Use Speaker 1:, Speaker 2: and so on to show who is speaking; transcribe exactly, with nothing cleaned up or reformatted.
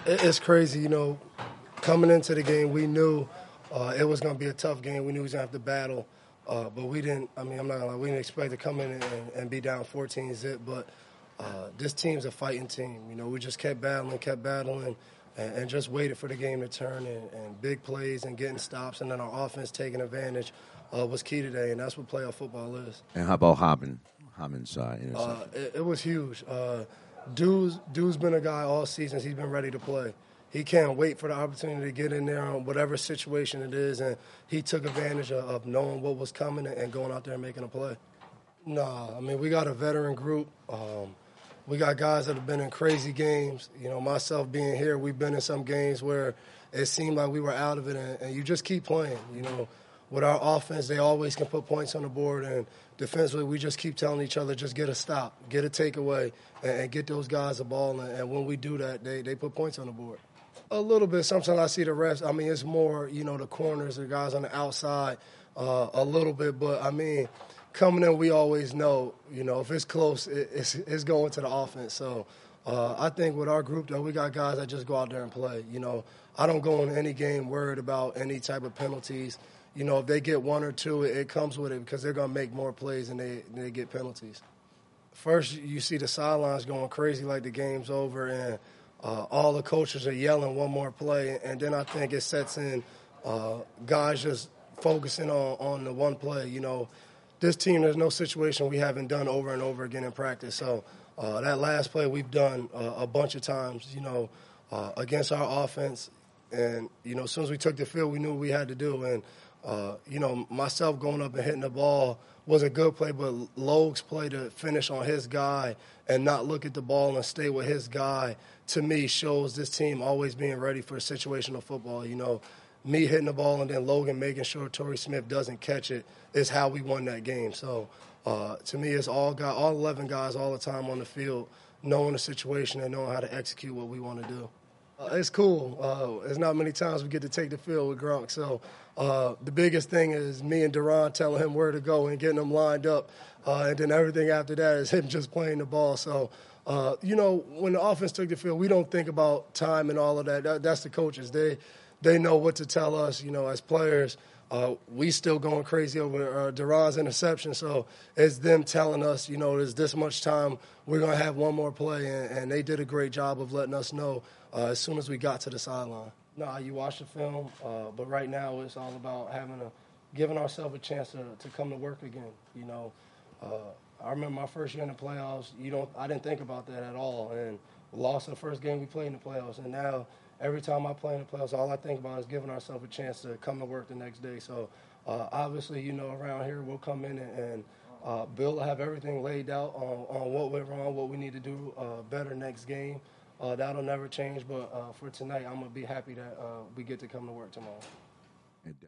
Speaker 1: It, it's crazy, you know, coming into the game, we knew uh, it was going to be a tough game. We knew we was going to have to battle, uh, but we didn't, I mean, I'm not going to lie, we didn't expect to come in and, and be down fourteen zip, but uh, this team's a fighting team. You know, we just kept battling, kept battling, and, and just waited for the game to turn, and, and big plays and getting stops, and then our offense taking advantage uh, was key today, and that's what playoff football is.
Speaker 2: And how about Hobbin? Hobbin's uh, interception?
Speaker 1: Uh, it, it was huge. Uh, Dude's, Dude's been a guy all season. He's been ready to play. He can't wait for the opportunity to get in there on whatever situation it is, and he took advantage of, of knowing what was coming and going out there and making a play. Nah, I mean, we got a veteran group. Um, we got guys that have been in crazy games. You know, myself being here, we've been in some games where it seemed like we were out of it, and, and you just keep playing. You know, with our offense, they always can put points on the board, and defensively, we just keep telling each other, just get a stop, get a takeaway, and, and get those guys the ball. And, and when we do that, they, they put points on the board. A little bit. Sometimes I see the refs. I mean, it's more, you know, the corners, the guys on the outside, uh, a little bit. But, I mean, coming in, we always know, you know, if it's close, it, it's, it's going to the offense. So uh, I think with our group, though, we got guys that just go out there and play. You know, I don't go in any game worried about any type of penalties. You know, if they get one or two, it, it comes with it because they're going to make more plays and they, they get penalties. First, you see the sidelines going crazy like the game's over, and uh, all the coaches are yelling one more play. And then I think it sets in uh, guys just focusing on, on the one play. You know, this team, there's no situation we haven't done over and over again in practice. So uh, that last play we've done uh, a bunch of times, you know, uh, against our offense. And, you know, as soon as we took the field, we knew what we had to do. And, uh, you know, myself going up and hitting the ball was a good play, but Logue's play to finish on his guy and not look at the ball and stay with his guy, to me, shows this team always being ready for situational football. You know, me hitting the ball and then Logan making sure Torrey Smith doesn't catch it is how we won that game. So, uh, to me, it's all guy, all eleven guys all the time on the field, knowing the situation and knowing how to execute what we want to do. Uh, it's cool. Uh, there's not many times we get to take the field with Gronk. So uh, the biggest thing is me and Duron telling him where to go and getting him lined up. Uh, and then everything after that is him just playing the ball. So, uh, you know, when the offense took the field, we don't think about time and all of that. that that's the coaches. They they know what to tell us, you know, as players. Uh, we still going crazy over uh, Duron's interception, so it's them telling us, you know, there's this much time, we're going to have one more play, and, and they did a great job of letting us know uh, as soon as we got to the sideline. Nah, you watch the film, uh, but right now it's all about having a, giving ourselves a chance to, to come to work again. You know, uh, I remember my first year in the playoffs. You don't, I didn't think about that at all, and lost the first game we played in the playoffs, and now every time I play in the playoffs, all I think about is giving ourselves a chance to come to work the next day. So, uh, obviously, you know, around here we'll come in and, and uh, Bill will have everything laid out on, on what went wrong, what we need to do uh, better next game. Uh, that'll never change. But uh, for tonight, I'm going to be happy that uh, we get to come to work tomorrow.